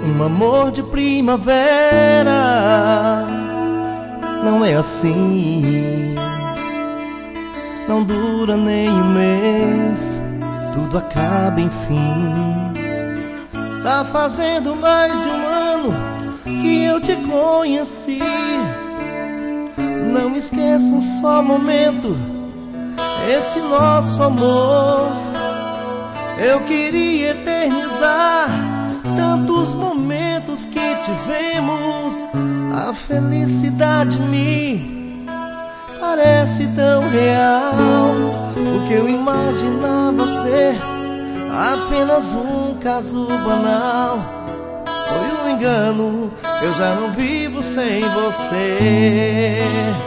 Um amor de primavera não é assim, não dura nem um mês, tudo acaba enfim. Está fazendo mais de um ano que eu te conheci. Não esqueça um só momento, esse nosso amor. Eu queria eternizar tantos momentos que tivemos. A felicidade me parece tão real. O que eu imaginava ser apenas um caso banal foi um engano, eu já não vivo sem você.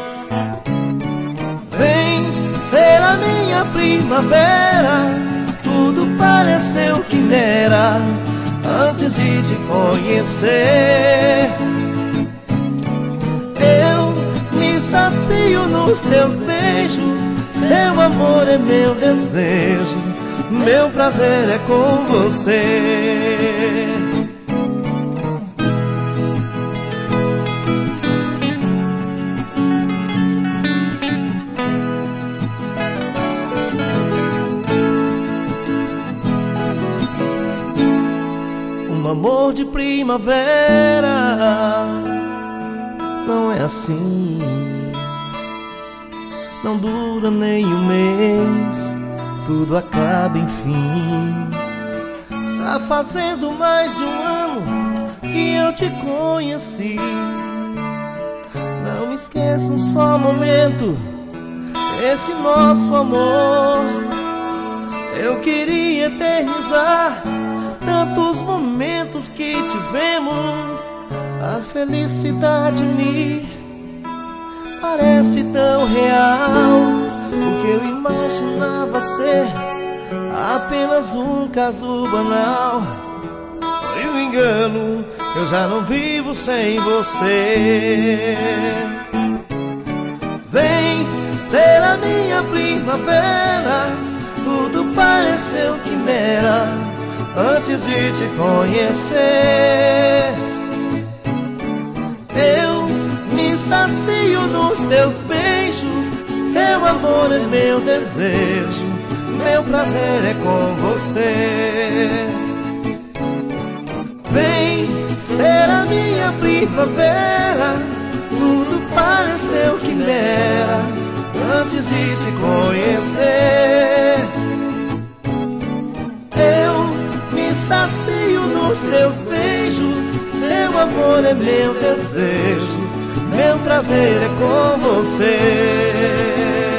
Vem ser a minha primavera, tudo pareceu quimera antes de te conhecer. Eu me sacio nos teus beijos, seu amor é meu desejo, meu prazer é com você. Um amor de primavera não é assim, não dura nem um mês, tudo acaba enfim. Está fazendo mais de um ano que eu te conheci. Não esqueça um só momento, esse nosso amor. Eu queria eternizar tantos momentos que tivemos. A felicidade me parece tão real. O que eu imaginava ser apenas um caso banal foi um engano, eu já não vivo sem você. Vem ser a minha primavera, tudo pareceu quimera antes de te conhecer. Eu me sacio nos teus beijos, seu amor é meu desejo, meu prazer é com você. Vem ser a minha primavera, tudo pareceu quimera antes de te conhecer. Eu me sacio nos teus beijos, seu amor é meu desejo, meu prazer é com você.